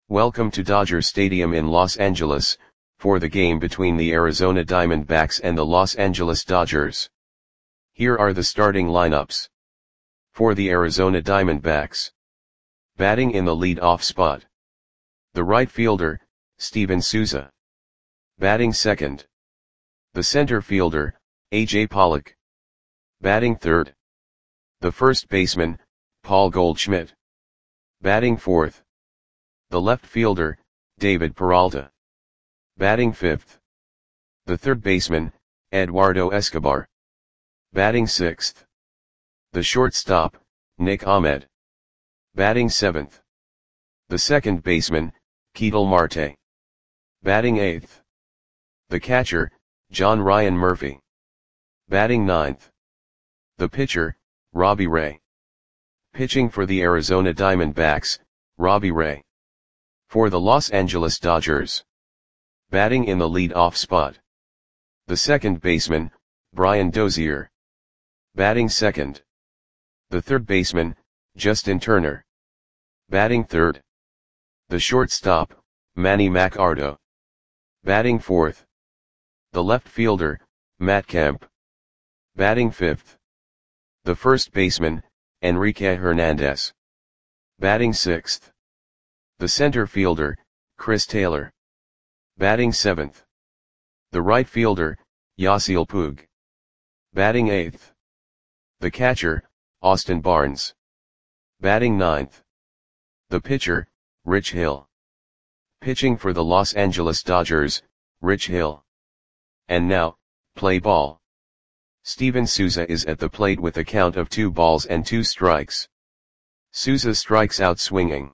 Welcome to Dodger Stadium in Los Angeles, for the game between the Arizona Diamondbacks and the Los Angeles Dodgers. Here are the starting lineups. For the Arizona Diamondbacks. Batting in the lead-off spot. The right fielder, Steven Souza. Batting second. The center fielder, A.J. Pollock. Batting third. The first baseman, Paul Goldschmidt. Batting fourth. The left fielder, David Peralta. Batting fifth. The third baseman, Eduardo Escobar. Batting sixth. The shortstop, Nick Ahmed. Batting seventh. The second baseman, Ketel Marte. Batting eighth. The catcher, John Ryan Murphy. Batting ninth. The pitcher, Robbie Ray. Pitching for the Arizona Diamondbacks, Robbie Ray. For the Los Angeles Dodgers. Batting in the lead-off spot. The second baseman, Brian Dozier. Batting second. The third baseman, Justin Turner. Batting third. The shortstop, Manny Machado. Batting fourth. The left fielder, Matt Kemp. Batting fifth. The first baseman, Enrique Hernandez. Batting sixth. The center fielder, Chris Taylor. Batting seventh. The right fielder, Yasiel Puig. Batting eighth. The catcher, Austin Barnes. Batting ninth. The pitcher, Rich Hill. Pitching for the Los Angeles Dodgers, Rich Hill. And now, play ball. Steven Souza is at the plate with a count of 2 strikes. Souza strikes out swinging.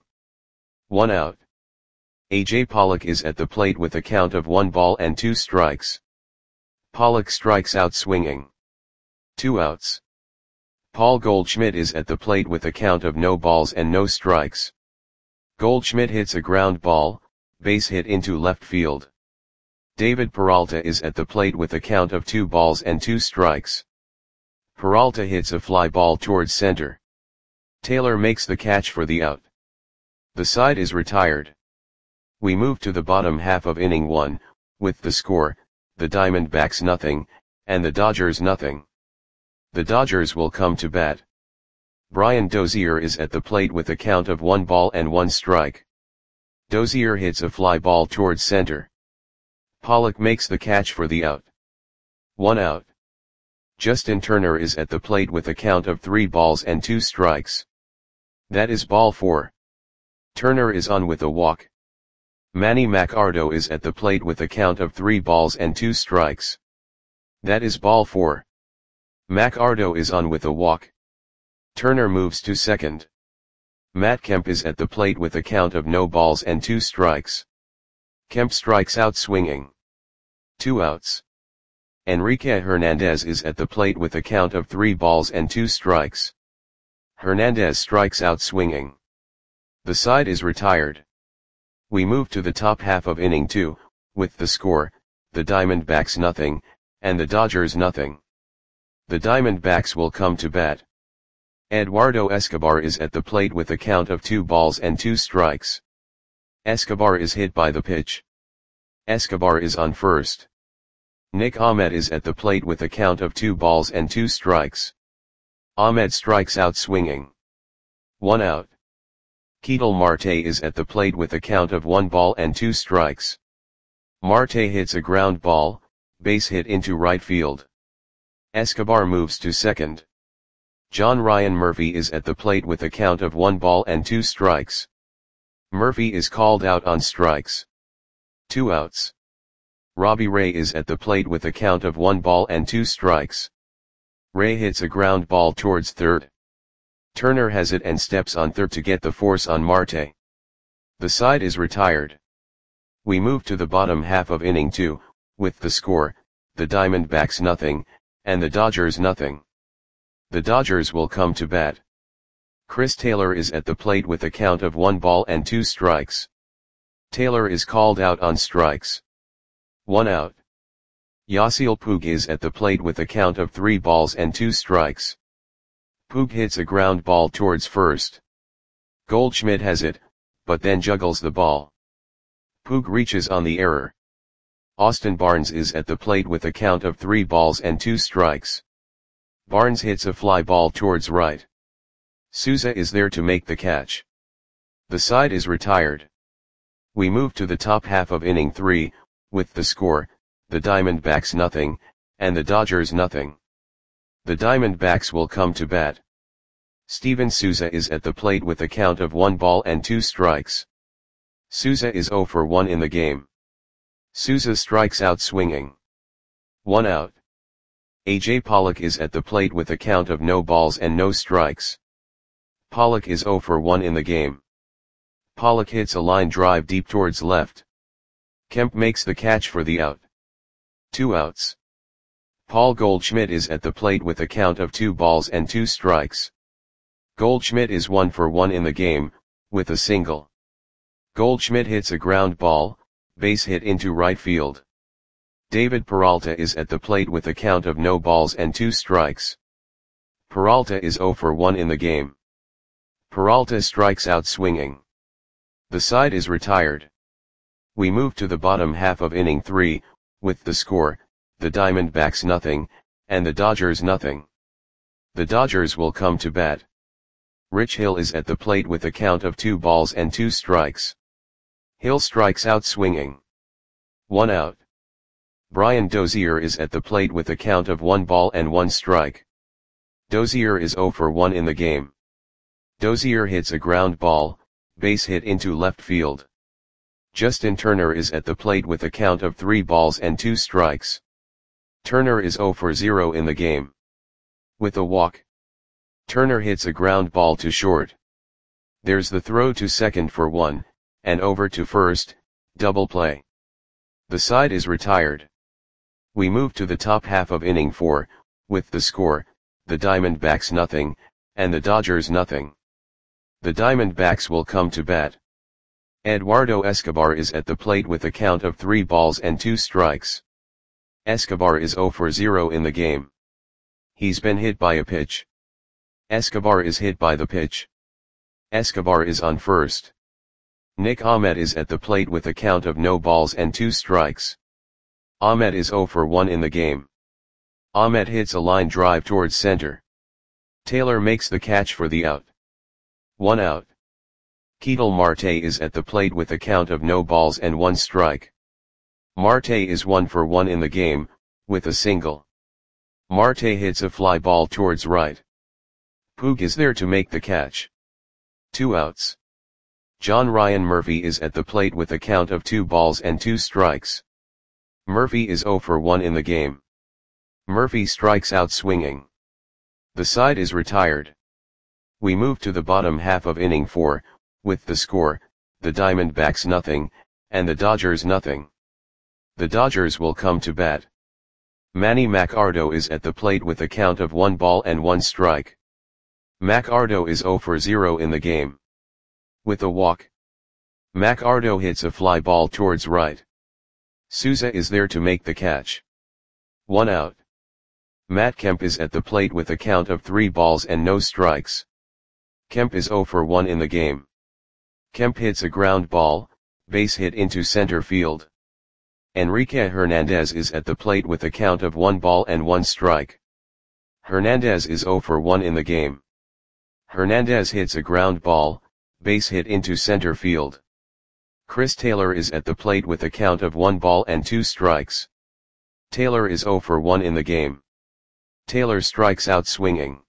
1 out. A.J. Pollock is at the plate with a count of 1 strikes. Pollock strikes out swinging. 2 outs. Paul Goldschmidt is at the plate with a count of no strikes. Goldschmidt hits a ground ball, base hit into left field. David Peralta is at the plate with a count of 2 strikes. Peralta hits a fly ball towards center. Taylor makes the catch for the out. The side is retired. We move to the bottom half of inning 1, with the score, the Diamondbacks nothing, and the Dodgers nothing. The Dodgers will come to bat. Brian Dozier is at the plate with a count of 1 strike. Dozier hits a fly ball towards center. Pollock makes the catch for the out. 1 out. Justin Turner is at the plate with a count of 3 strikes. That is ball 4. Turner is on with a walk. Manny Machado is at the plate with a count of 3 strikes. That is ball 4. Machado is on with a walk. Turner moves to second. Matt Kemp is at the plate with a count of no balls and 2 strikes. Kemp strikes out swinging. 2 outs. Enrique Hernandez is at the plate with a count of 3 strikes. Hernandez strikes out swinging. The side is retired. We move to the top half of inning 2, with the score, the Diamondbacks nothing, and the Dodgers nothing. The Diamondbacks will come to bat. Eduardo Escobar is at the plate with a count of 2 strikes. Escobar is hit by the pitch. Escobar is on first. Nick Ahmed is at the plate with a count of 2 strikes. Ahmed strikes out swinging. 1 out. Ketel Marte is at the plate with a count of 1 strikes. Marte hits a ground ball, base hit into right field. Escobar moves to second. John Ryan Murphy is at the plate with a count of 1 strikes. Murphy is called out on strikes. 2 outs. Robbie Ray is at the plate with a count of 1 strikes. Ray hits a ground ball towards third. Turner has it and steps on third to get the force on Marte. The side is retired. We move to the bottom half of inning 2, with the score, the Diamondbacks nothing, and the Dodgers nothing. The Dodgers will come to bat. Chris Taylor is at the plate with a count of 1 strikes. Taylor is called out on strikes. 1 out. Yasiel Puig is at the plate with a count of 3 strikes. Puig hits a ground ball towards first. Goldschmidt has it, but then juggles the ball. Puig reaches on the error. Austin Barnes is at the plate with a count of 3 balls and 2 strikes. Barnes hits a fly ball towards right. Souza is there to make the catch. The side is retired. We move to the top half of inning 3, with the score, the Diamondbacks nothing, and the Dodgers nothing. The Diamondbacks will come to bat. Steven Souza is at the plate with a count of 1 ball and 2 strikes. Souza is 0 for 1 in the game. Souza strikes out swinging. 1 out. A.J. Pollock is at the plate with a count of no balls and no strikes. Pollock is 0 for 1 in the game. Pollock hits a line drive deep towards left. Kemp makes the catch for the out. 2 outs. Paul Goldschmidt is at the plate with a count of 2 balls and 2 strikes. Goldschmidt is 1 for 1 in the game, with a single. Goldschmidt hits a ground ball, base hit into right field. David Peralta is at the plate with a count of no balls and 2 strikes. Peralta is 0 for 1 in the game. Peralta strikes out swinging. The side is retired. We move to the bottom half of inning 3, with the score, the Diamondbacks nothing, and the Dodgers nothing. The Dodgers will come to bat. Rich Hill is at the plate with a count of 2 balls and 2 strikes. Hill strikes out swinging. 1 out. Brian Dozier is at the plate with a count of 1 ball and 1 strike. Dozier is 0 for 1 in the game. Dozier hits a ground ball, base hit into left field. Justin Turner is at the plate with a count of 3 balls and 2 strikes. Turner is 0 for 0 in the game. With a walk. Turner hits a ground ball to short. There's the throw to second for 1, and over to first, double play. The side is retired. We move to the top half of inning 4, with the score, the Diamondbacks nothing, and the Dodgers nothing. The Diamondbacks will come to bat. Eduardo Escobar is at the plate with a count of 3 balls and 2 strikes. Escobar is 0 for 0 in the game. He's been hit by a pitch. Escobar is hit by the pitch. Escobar is on first. Nick Ahmed is at the plate with a count of no balls and 2 strikes. Ahmed is 0 for 1 in the game. Ahmed hits a line drive towards center. Taylor makes the catch for the out. 1 out. Ketel Marte is at the plate with a count of no balls and 1 strike. Marte is 1 for 1 in the game, with a single. Marte hits a fly ball towards right. Puig is there to make the catch. 2 outs. John Ryan Murphy is at the plate with a count of 2 balls and 2 strikes. Murphy is 0 for 1 in the game. Murphy strikes out swinging. The side is retired. We move to the bottom half of inning 4, with the score, the Diamondbacks nothing, and the Dodgers nothing. The Dodgers will come to bat. Manny Machado is at the plate with a count of 1 ball and 1 strike. Machado is 0 for 0 in the game. With a walk. Machado hits a fly ball towards right. Souza is there to make the catch. 1 out. Matt Kemp is at the plate with a count of 3 balls and no strikes. Kemp is 0 for 1 in the game. Kemp hits a ground ball, base hit into center field. Enrique Hernandez is at the plate with a count of 1 ball and 1 strike. Hernandez is 0 for 1 in the game. Hernandez hits a ground ball, base hit into center field. Chris Taylor is at the plate with a count of 1 ball and 2 strikes. Taylor is 0 for 1 in the game. Taylor strikes out swinging.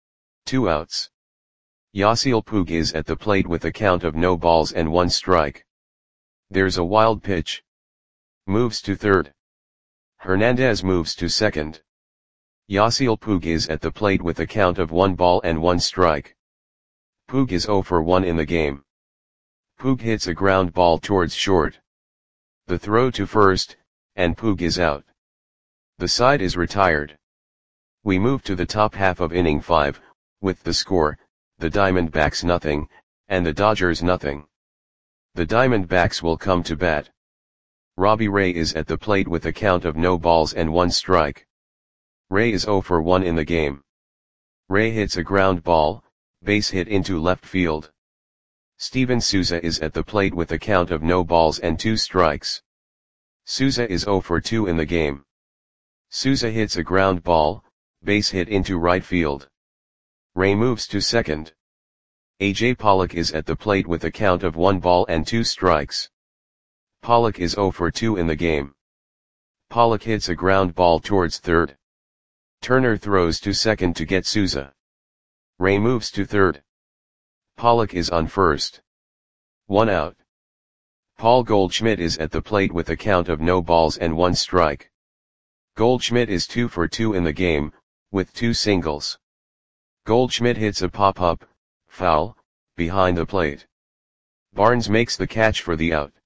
2 outs. Yasiel Puig is at the plate with a count of no balls and 1 strike. There's a wild pitch. Moves to third. Hernandez moves to second. Yasiel Puig is at the plate with a count of 1 ball and 1 strike. Puig is 0 for 1 in the game. Puig hits a ground ball towards short. The throw to first, and Puig is out. The side is retired. We move to the top half of inning 5, with the score, the Diamondbacks nothing, and the Dodgers nothing. The Diamondbacks will come to bat. Robbie Ray is at the plate with a count of no balls and 1 strike. Ray is 0 for 1 in the game. Ray hits a ground ball, base hit into left field. Steven Souza is at the plate with a count of no balls and 2 strikes. Souza is 0 for 2 in the game. Souza hits a ground ball, base hit into right field. Ray moves to second. AJ Pollock is at the plate with a count of 1 ball and 2 strikes. Pollock is 0 for 2 in the game. Pollock hits a ground ball towards third. Turner throws to second to get Souza. Ray moves to third. Pollock is on first. 1 out. Paul Goldschmidt is at the plate with a count of no balls and 1 strike. Goldschmidt is 2 for 2 in the game, with 2 singles. Goldschmidt hits a pop-up, foul, behind the plate. Barnes makes the catch for the out.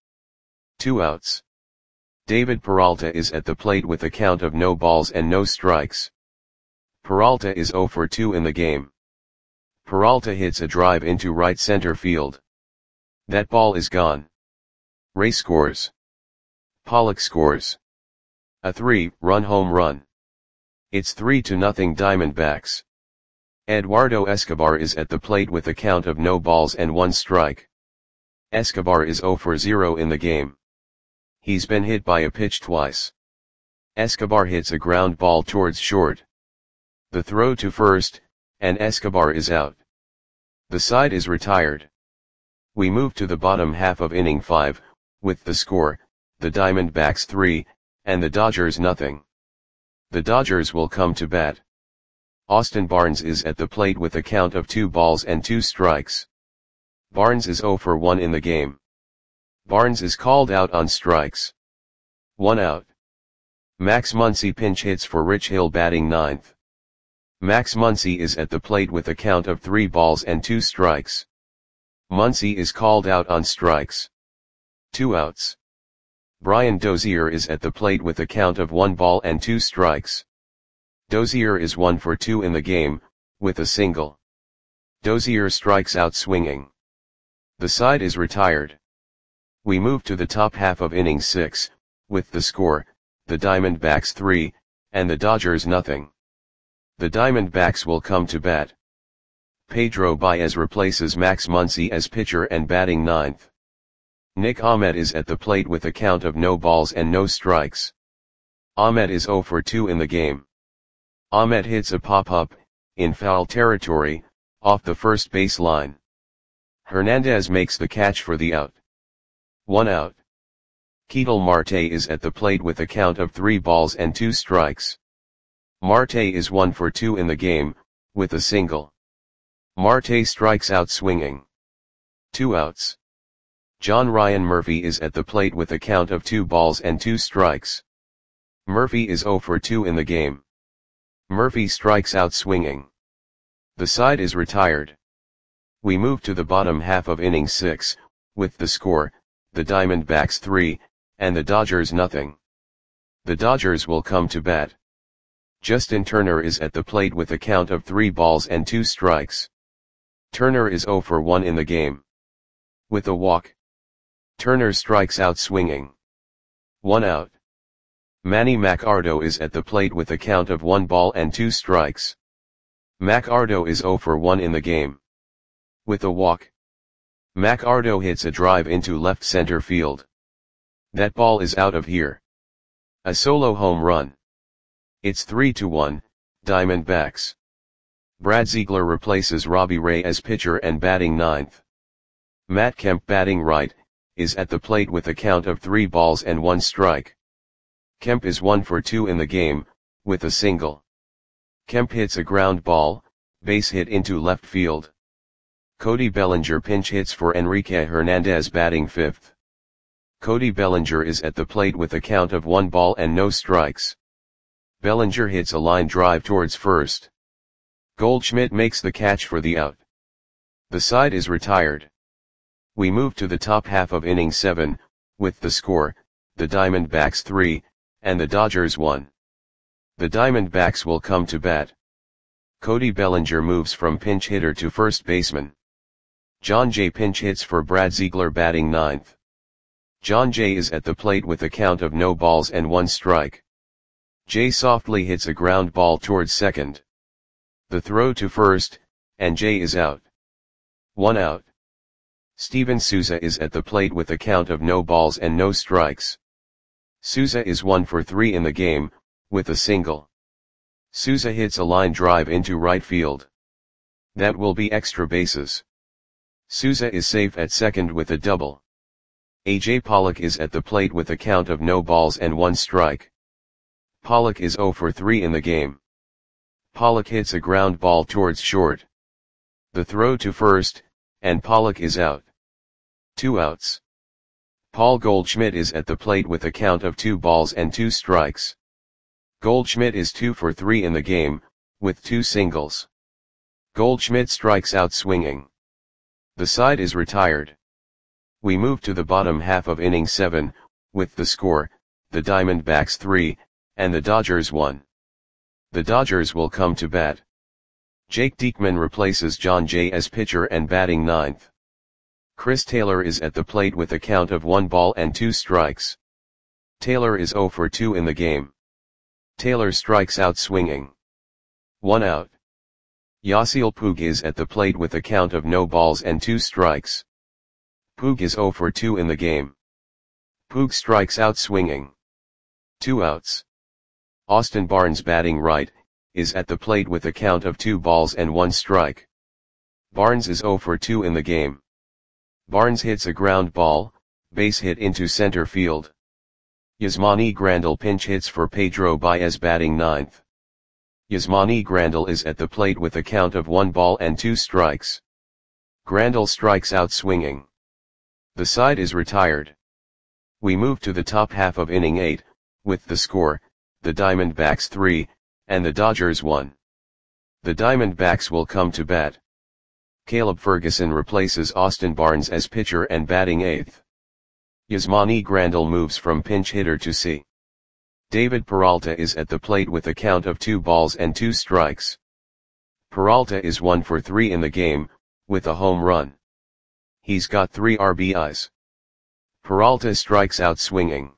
2 outs. David Peralta is at the plate with a count of no balls and no strikes. Peralta is 0 for 2 in the game. Peralta hits a drive into right center field. That ball is gone. Ray scores. Pollock scores. A 3-run home run. It's 3-0 Diamondbacks. Eduardo Escobar is at the plate with a count of no balls and 1 strike. Escobar is 0 for 0 in the game. He's been hit by a pitch twice. Escobar hits a ground ball towards short. The throw to first, and Escobar is out. The side is retired. We move to the bottom half of inning 5, with the score, the Diamondbacks 3, and the Dodgers nothing. The Dodgers will come to bat. Austin Barnes is at the plate with a count of 2 balls and 2 strikes. Barnes is 0 for 1 in the game. Barnes is called out on strikes. 1 out. Max Muncy pinch hits for Rich Hill batting 9th. Max Muncy is at the plate with a count of 3 balls and 2 strikes. Muncy is called out on strikes. 2 outs. Brian Dozier is at the plate with a count of 1 ball and 2 strikes. Dozier is 1 for 2 in the game, with a single. Dozier strikes out swinging. The side is retired. We move to the top half of inning 6, with the score, the Diamondbacks 3, and the Dodgers nothing. The Diamondbacks will come to bat. Pedro Baez replaces Max Muncy as pitcher and batting 9th. Nick Ahmed is at the plate with a count of no balls and no strikes. Ahmed is 0 for 2 in the game. Ahmed hits a pop-up, in foul territory, off the first base line. Hernandez makes the catch for the out. 1 out. Ketel Marte is at the plate with a count of 3 balls and 2 strikes. Marte is 1 for 2 in the game, with a single. Marte strikes out swinging. 2 outs. John Ryan Murphy is at the plate with a count of 2 balls and 2 strikes. Murphy is 0 for 2 in the game. Murphy strikes out swinging. The side is retired. We move to the bottom half of inning 6, with the score, the Diamondbacks 3, and the Dodgers nothing. The Dodgers will come to bat. Justin Turner is at the plate with a count of 3 balls and 2 strikes. Turner is 0 for 1 in the game. With a walk. Turner strikes out swinging. 1 out. Manny Machado is at the plate with a count of 1 ball and 2 strikes. Machado is 0 for 1 in the game. With a walk. Machado hits a drive into left center field. That ball is out of here. A solo home run. It's 3-1, Diamondbacks. Brad Ziegler replaces Robbie Ray as pitcher and batting 9th. Matt Kemp batting right, is at the plate with a count of 3 balls and 1 strike. Kemp is 1 for 2 in the game, with a single. Kemp hits a ground ball, base hit into left field. Cody Bellinger pinch hits for Enrique Hernandez batting 5th. Cody Bellinger is at the plate with a count of 1 ball and no strikes. Bellinger hits a line drive towards first. Goldschmidt makes the catch for the out. The side is retired. We move to the top half of inning 7, with the score, the Diamondbacks 3, and the Dodgers 1. The Diamondbacks will come to bat. Cody Bellinger moves from pinch hitter to first baseman. John Jay pinch hits for Brad Ziegler batting 9th. John Jay is at the plate with a count of no balls and 1 strike. Jay softly hits a ground ball towards second. The throw to first, and Jay is out. 1 out. Steven Souza is at the plate with a count of no balls and no strikes. Souza is 1 for 3 in the game, with a single. Souza hits a line drive into right field. That will be extra bases. Souza is safe at second with a double. A.J. Pollock is at the plate with a count of no balls and 1 strike. Pollock is 0 for 3 in the game. Pollock hits a ground ball towards short. The throw to first, and Pollock is out. 2 outs. Paul Goldschmidt is at the plate with a count of 2 balls and 2 strikes. Goldschmidt is 2 for 3 in the game, with 2 singles. Goldschmidt strikes out swinging. The side is retired. We move to the bottom half of inning 7, with the score, the Diamondbacks 3, and the Dodgers 1. The Dodgers will come to bat. Jake Diekman replaces Jon Jay as pitcher and batting 9th. Chris Taylor is at the plate with a count of 1 ball and 2 strikes. Taylor is 0 for 2 in the game. Taylor strikes out swinging. 1 out. Yasiel Puig is at the plate with a count of no balls and 2 strikes. Puig is 0 for 2 in the game. Puig strikes out swinging. 2 outs. Austin Barnes, batting right, is at the plate with a count of 2 balls and 1 strike. Barnes is 0 for 2 in the game. Barnes hits a ground ball, base hit into center field. Yasmani Grandal pinch hits for Pedro Baez, batting 9th. Yasmani Grandal is at the plate with a count of 1 ball and 2 strikes. Grandal strikes out swinging. The side is retired. We move to the top half of inning 8, with the score, the Diamondbacks 3, and the Dodgers 1. The Diamondbacks will come to bat. Caleb Ferguson replaces Austin Barnes as pitcher and batting 8th. Yasmani Grandal moves from pinch hitter to C. David Peralta is at the plate with a count of 2 balls and 2 strikes. Peralta is 1 for 3 in the game, with a home run. He's got 3 RBIs. Peralta strikes out swinging.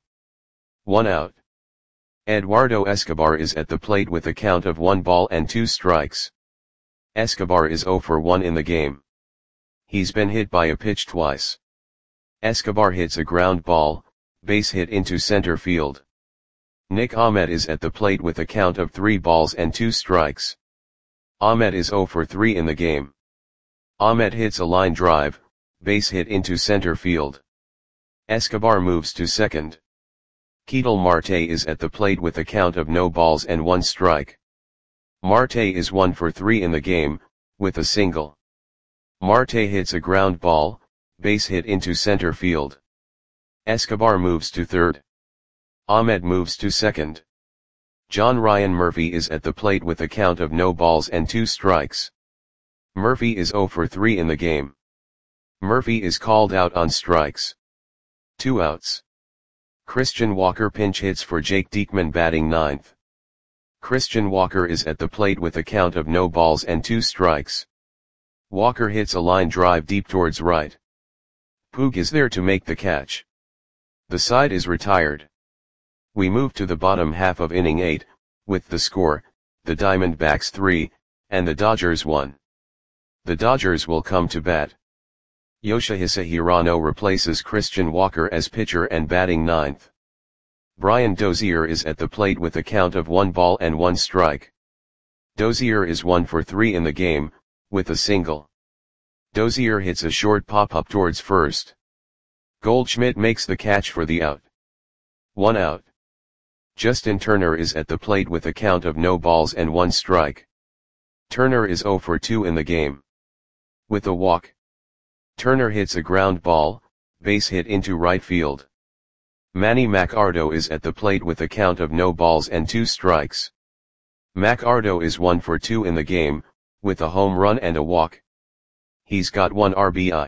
1 out. Eduardo Escobar is at the plate with a count of 1 ball and 2 strikes. Escobar is 0 for 1 in the game. He's been hit by a pitch twice. Escobar hits a ground ball, base hit into center field. Nick Ahmed is at the plate with a count of 3 balls and 2 strikes. Ahmed is 0 for 3 in the game. Ahmed hits a line drive, base hit into center field. Escobar moves to second. Ketel Marte is at the plate with a count of no balls and 1 strike. Marte is 1 for 3 in the game, with a single. Marte hits a ground ball, base hit into center field. Escobar moves to third. Ahmed moves to second. John Ryan Murphy is at the plate with a count of no balls and 2 strikes. Murphy is 0 for 3 in the game. Murphy is called out on strikes. 2 outs. Christian Walker pinch hits for Jake Diekman, batting 9th. Christian Walker is at the plate with a count of no balls and 2 strikes. Walker hits a line drive deep towards right. Puig is there to make the catch. The side is retired. We move to the bottom half of inning 8, with the score, the Diamondbacks 3, and the Dodgers 1. The Dodgers will come to bat. Yoshihisa Hirano replaces Christian Walker as pitcher and batting 9th. Brian Dozier is at the plate with a count of 1 ball and 1 strike. Dozier is 1 for 3 in the game, with a single. Dozier hits a short pop-up towards first. Goldschmidt makes the catch for the out. 1 out. Justin Turner is at the plate with a count of no balls and 1 strike. Turner is 0 for 2 in the game. With a walk. Turner hits a ground ball, base hit into right field. Manny Machado is at the plate with a count of no balls and 2 strikes. Machado is 1 for 2 in the game, with a home run and a walk. He's got 1 RBI.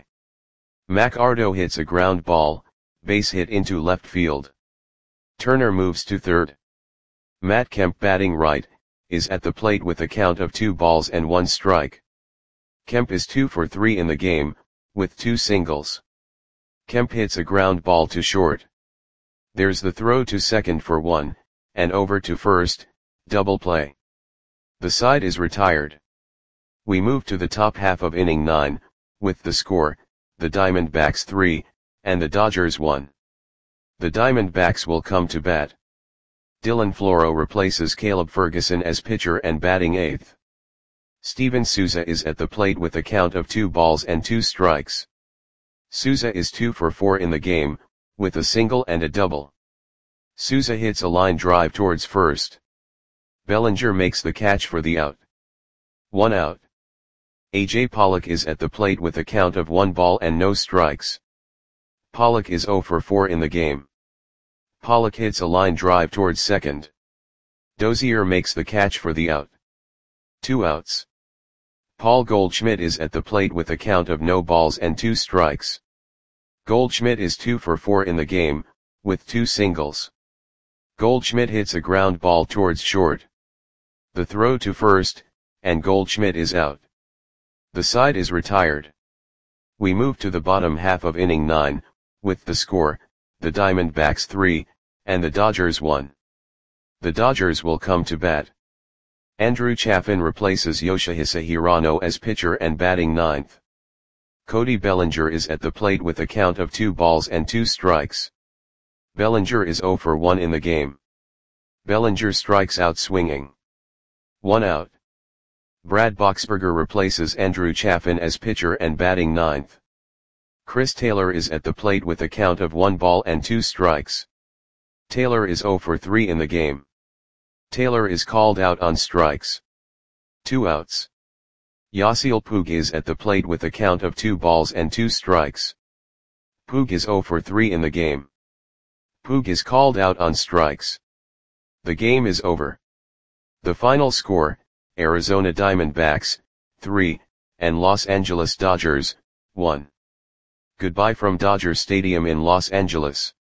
Machado hits a ground ball, base hit into left field. Turner moves to third. Matt Kemp, batting right, is at the plate with a count of 2 balls and 1 strike. Kemp is 2 for 3 in the game, with 2 singles. Kemp hits a ground ball to short. There's the throw to second for 1, and over to first, double play. The side is retired. We move to the top half of inning 9, with the score, the Diamondbacks 3, and the Dodgers 1. The Diamondbacks will come to bat. Dylan Floro replaces Caleb Ferguson as pitcher and batting 8th. Steven Souza is at the plate with a count of 2 balls and 2 strikes. Souza is 2 for 4 in the game, with a single and a double. Souza hits a line drive towards first. Bellinger makes the catch for the out. 1 out. A.J. Pollock is at the plate with a count of 1 ball and no strikes. Pollock is 0 for 4 in the game. Pollock hits a line drive towards second. Dozier makes the catch for the out. 2 outs. Paul Goldschmidt is at the plate with a count of no balls and 2 strikes. Goldschmidt is 2 for 4 in the game, with 2 singles. Goldschmidt hits a ground ball towards short. The throw to first, and Goldschmidt is out. The side is retired. We move to the bottom half of inning 9, with the score, the Diamondbacks 3, and the Dodgers 1. The Dodgers will come to bat. Andrew Chafin replaces Yoshihisa Hirano as pitcher and batting 9th. Cody Bellinger is at the plate with a count of 2 balls and 2 strikes. Bellinger is 0 for 1 in the game. Bellinger strikes out swinging. 1 out. Brad Boxberger replaces Andrew Chafin as pitcher and batting 9th. Chris Taylor is at the plate with a count of 1 ball and 2 strikes. Taylor is 0 for 3 in the game. Taylor is called out on strikes. 2 outs. Yasiel Puig is at the plate with a count of 2 balls and 2 strikes. Puig is 0 for 3 in the game. Puig is called out on strikes. The game is over. The final score, Arizona Diamondbacks, 3, and Los Angeles Dodgers, 1. Goodbye from Dodger Stadium in Los Angeles.